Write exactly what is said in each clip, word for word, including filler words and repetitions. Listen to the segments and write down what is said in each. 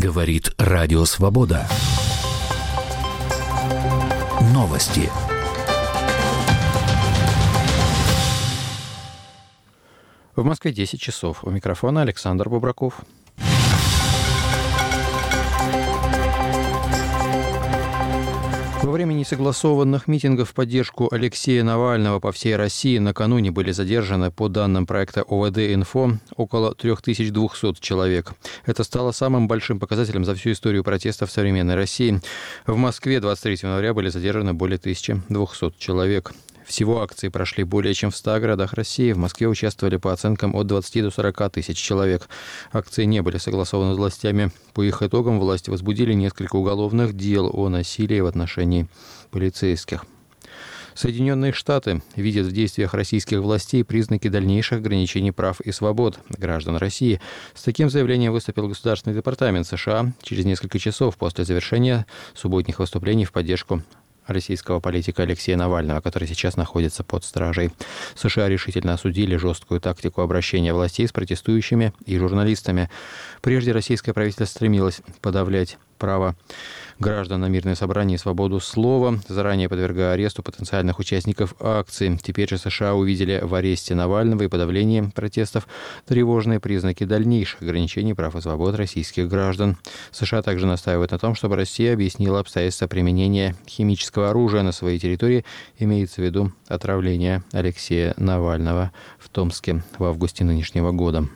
Говорит Радио Свобода. Новости. В Москве десять часов. У микрофона Александр Бубраков. Во время несогласованных митингов в поддержку Алексея Навального по всей России накануне были задержаны, по данным проекта о вэ дэ-Инфо, около три тысячи двести человек. Это стало самым большим показателем за всю историю протестов в современной России. В Москве двадцать третьего января были задержаны более тысячи двести человек. Всего акции прошли более чем в ста городах России. В Москве участвовали по оценкам от двадцати до сорока тысяч человек. Акции не были согласованы с властями. По их итогам власти возбудили несколько уголовных дел о насилии в отношении полицейских. Соединенные Штаты видят в действиях российских властей признаки дальнейших ограничений прав и свобод граждан России. С таким заявлением выступил Государственный департамент США через несколько часов после завершения субботних выступлений в поддержку российского политика Алексея Навального, который сейчас находится под стражей. США решительно осудили жесткую тактику обращения властей с протестующими и журналистами. Прежде российское правительство стремилось подавлять право граждан на мирное собрание и свободу слова, заранее подвергая аресту потенциальных участников акций. Теперь же США увидели в аресте Навального и подавлении протестов тревожные признаки дальнейших ограничений прав и свобод российских граждан. США также настаивают на том, чтобы Россия объяснила обстоятельства применения химического оружия на своей территории, имеется в виду отравление Алексея Навального в Томске в августе нынешнего года.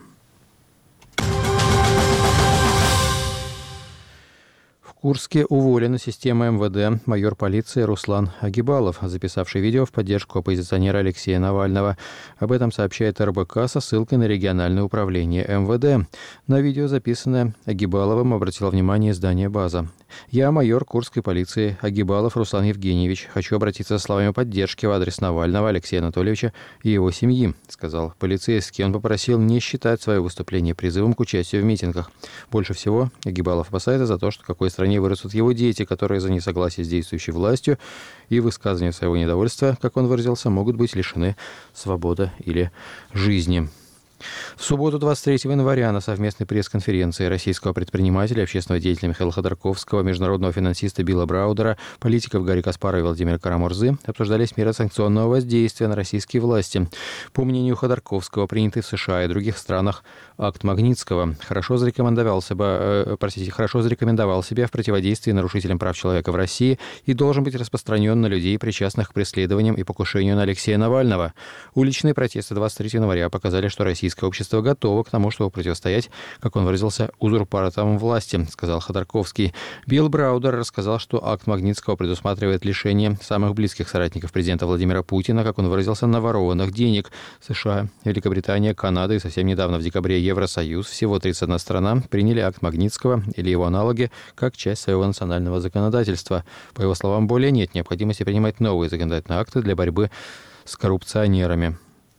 В Курске уволен из системы эм вэ дэ майор полиции Руслан Агибалов, записавший видео в поддержку оппозиционера Алексея Навального. Об этом сообщает эр бэ ка со ссылкой на региональное управление эм вэ дэ. На видео, записанное Агибаловым, обратило внимание издание «База». «Я, майор Курской полиции Агибалов Руслан Евгеньевич, хочу обратиться со словами поддержки в адрес Навального Алексея Анатольевича и его семьи», — сказал полицейский. Он попросил не считать свое выступление призывом к участию в митингах. Больше всего Агибалов опасается за то, что в какой стране вырастут его дети, которые за несогласие с действующей властью и высказывание своего недовольства, как он выразился, могут быть лишены свободы или жизни. В субботу, двадцать третьего января, на совместной пресс-конференции российского предпринимателя, общественного деятеля Михаила Ходорковского, международного финансиста Билла Браудера, политиков Гарри Каспарова и Владимира Карамурзы обсуждались меры санкционного воздействия на российские власти. По мнению Ходорковского, принятый в США и других странах акт Магнитского хорошо зарекомендовал себя, э, простите, хорошо зарекомендовал себя в противодействии нарушителям прав человека в России и должен быть распространен на людей, причастных к преследованиям и покушению на Алексея Навального. Уличные протесты двадцать третьего января показали, что российское общество готово к тому, чтобы противостоять, как он выразился, узурпаторам власти, сказал Ходорковский. Билл Браудер рассказал, что акт Магнитского предусматривает лишение самых близких соратников президента Владимира Путина, как он выразился, наворованных денег. США, Великобритания, Канада и совсем недавно в декабре Евросоюз, всего тридцать одна страна, приняли акт Магнитского или его аналоги как часть своего национального законодательства. По его словам, более нет необходимости принимать новые законодательные акты для борьбы с коррупционерами.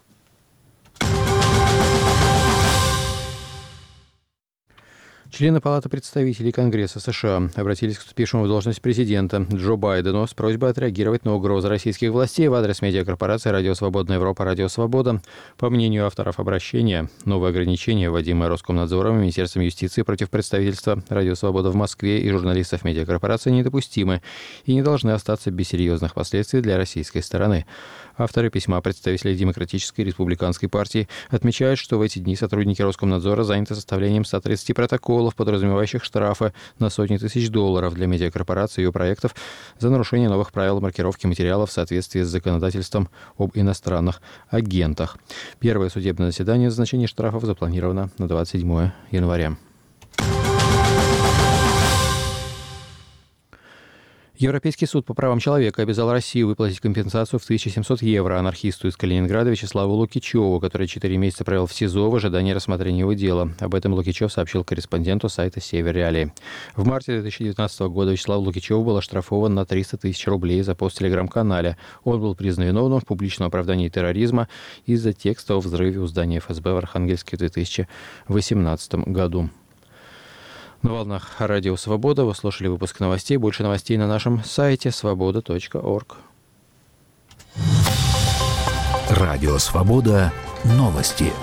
Члены Палаты представителей Конгресса США обратились к вступившему в должность президента Джо Байдену с просьбой отреагировать на угрозы российских властей в адрес медиакорпорации «Радио Свободная Европа», «Радио Свобода». По мнению авторов обращения, новые ограничения, вводимые Роскомнадзором и Министерством юстиции против представительства «Радио Свобода» в Москве и журналистов медиакорпорации, недопустимы и не должны остаться без серьезных последствий для российской стороны. Авторы письма представителей Демократической и Республиканской партий отмечают, что в эти дни сотрудники Роскомнадзора заняты составлением ста тридцати протоколов, подразумевающих штрафы на сотни тысяч долларов для медиакорпораций и ее проектов за нарушение новых правил маркировки материалов в соответствии с законодательством об иностранных агентах. Первое судебное заседание о назначении штрафов запланировано на двадцать седьмого января. Европейский суд по правам человека обязал Россию выплатить компенсацию в тысячу семьсот евро анархисту из Калининграда Вячеславу Лукичеву, который четыре месяца провел в СИЗО в ожидании рассмотрения его дела. Об этом Лукичев сообщил корреспонденту сайта «Север Реалии». В марте две тысячи девятнадцатого года Вячеслав Лукичев был оштрафован на триста тысяч рублей за пост в телеграм-канале. Он был признан виновным в публичном оправдании терроризма из-за текста о взрыве у здания эф эс бэ в Архангельске в две тысячи восемнадцатом году. На волнах Радио Свобода вы слушали выпуск новостей. Больше новостей на нашем сайте свобода точка орг. Радио Свобода. Новости.